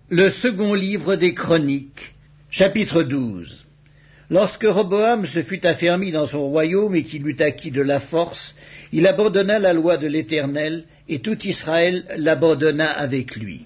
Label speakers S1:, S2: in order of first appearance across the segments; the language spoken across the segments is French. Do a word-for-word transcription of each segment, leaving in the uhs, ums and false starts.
S1: Le second livre des Chroniques, chapitre douze. Lorsque Roboam se fut affermi dans son royaume et qu'il eut acquis de la force, il abandonna la loi de l'Éternel, et tout Israël l'abandonna avec lui.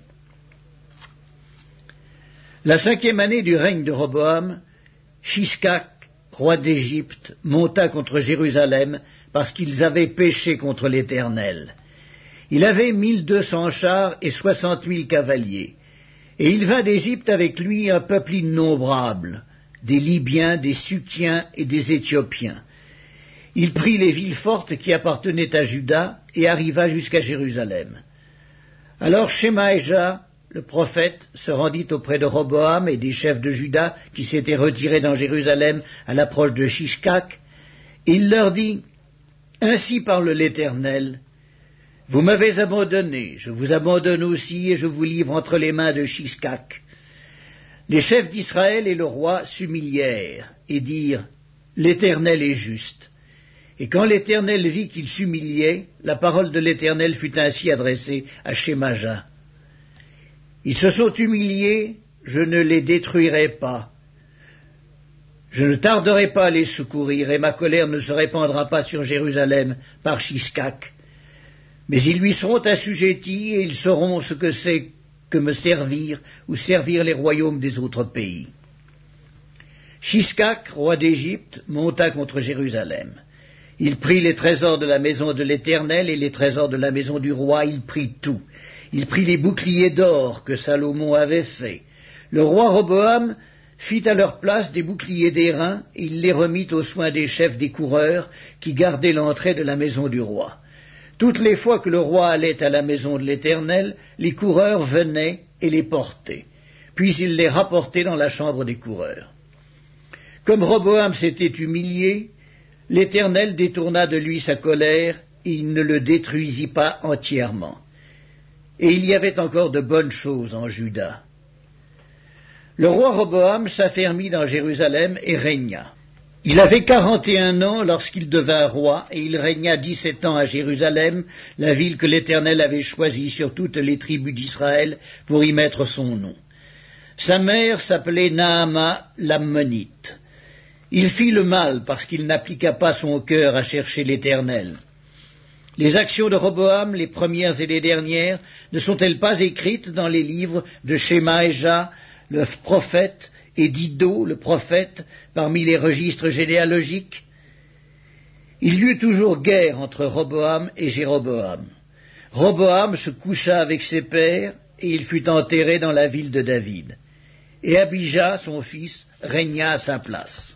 S1: La cinquième année du règne de Roboam, Shishak, roi d'Égypte, monta contre Jérusalem, parce qu'ils avaient péché contre l'Éternel. Il avait mille deux cents chars et soixante mille cavaliers. Et il vint d'Égypte avec lui un peuple innombrable, des Libyens, des Sukiens et des Éthiopiens. Il prit les villes fortes qui appartenaient à Juda et arriva jusqu'à Jérusalem. Alors Shemaïja, le prophète, se rendit auprès de Roboam et des chefs de Juda qui s'étaient retirés dans Jérusalem à l'approche de Shishkak, et il leur dit « Ainsi parle l'Éternel. Vous m'avez abandonné, je vous abandonne aussi et je vous livre entre les mains de Shishkak. » Les chefs d'Israël et le roi s'humilièrent et dirent « L'Éternel est juste. » Et quand l'Éternel vit qu'il s'humiliait, la parole de l'Éternel fut ainsi adressée à Shemaïja. « Ils se sont humiliés, je ne les détruirai pas. Je ne tarderai pas à les secourir, et ma colère ne se répandra pas sur Jérusalem par Shishkak. Mais ils lui seront assujettis, et ils sauront ce que c'est que me servir ou servir les royaumes des autres pays. » Shishkak, roi d'Égypte, monta contre Jérusalem. Il prit les trésors de la maison de l'Éternel et les trésors de la maison du roi, il prit tout. Il prit les boucliers d'or que Salomon avait faits. Le roi Roboam fit à leur place des boucliers d'airain, et il les remit aux soins des chefs des coureurs qui gardaient l'entrée de la maison du roi. Toutes les fois que le roi allait à la maison de l'Éternel, les coureurs venaient et les portaient. Puis il les rapportait dans la chambre des coureurs. Comme Roboam s'était humilié, l'Éternel détourna de lui sa colère, et il ne le détruisit pas entièrement. Et il y avait encore de bonnes choses en Juda. Le roi Roboam s'affermit dans Jérusalem et régna. Il avait quarante et un ans lorsqu'il devint roi, et il régna dix-sept ans à Jérusalem, la ville que l'Éternel avait choisie sur toutes les tribus d'Israël pour y mettre son nom. Sa mère s'appelait Naama l'Ammonite. Il fit le mal parce qu'il n'appliqua pas son cœur à chercher l'Éternel. Les actions de Roboam, les premières et les dernières, ne sont-elles pas écrites dans les livres de Shemaïja, le prophète, et d'Iddo, le prophète, parmi les registres généalogiques? Il y eut toujours guerre entre Roboam et Jéroboam. Roboam se coucha avec ses pères, et il fut enterré dans la ville de David. Et Abijah, son fils, régna à sa place.